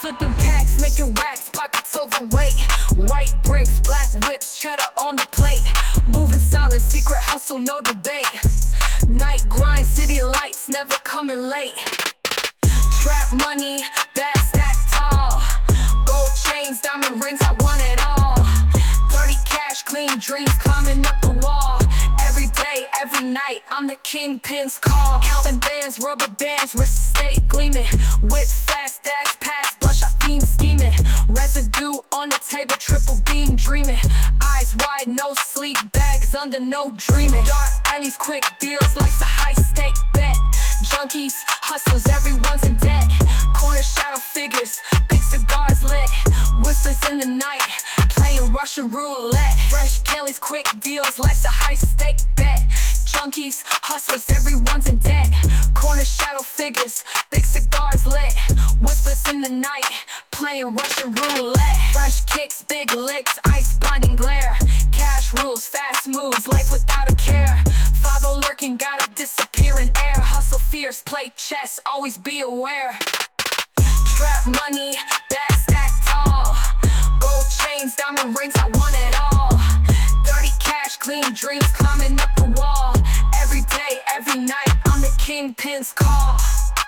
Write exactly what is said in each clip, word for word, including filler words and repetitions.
Flipping packs, making racks, pockets overweight. White bricks, black whips, cheddar on the plate. Moving solid, secret hustle, no debate. Night grind, city lights, never coming late. Trap money, bag stack tall. Gold chains, diamond rings, I want it all. Dirty cash, clean dreams, climbing up the wall. Every day, every night, I'm the kingpin's call. Counting bands, rubber bands, wrist stay gleaming. With fast dash, pass, blush, I fiend scheming. Residue on the table, triple beam dreaming. Eyes wide, no sleep, bags under, no dreaming. Dark alleys, quick deals, like a high stake bet. Junkies, hustlers, everyone's in debt. Corner shadow figures, big cigars lit. Whistles in the night, playing Russian roulette. Fresh Kelly's, quick deals, like a high stake bet. Junkies, hustlers, everyone's in debt. Corner shadow figures, big cigars lit. Whispers in the night, playing Russian roulette. Fresh kicks, big licks, ice blinding glare. Cash rules, fast moves, life without a care. five oh lurking, gotta disappear in air. Hustle fierce, play chess, always be aware. Trap money, bag stack tall. Gold chains, diamond rings, I want it all. Dirty cash, clean dreams, climbing up the wall. Every day, every night, I'm the kingpin's call.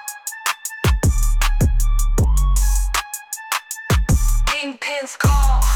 Kingpin's call.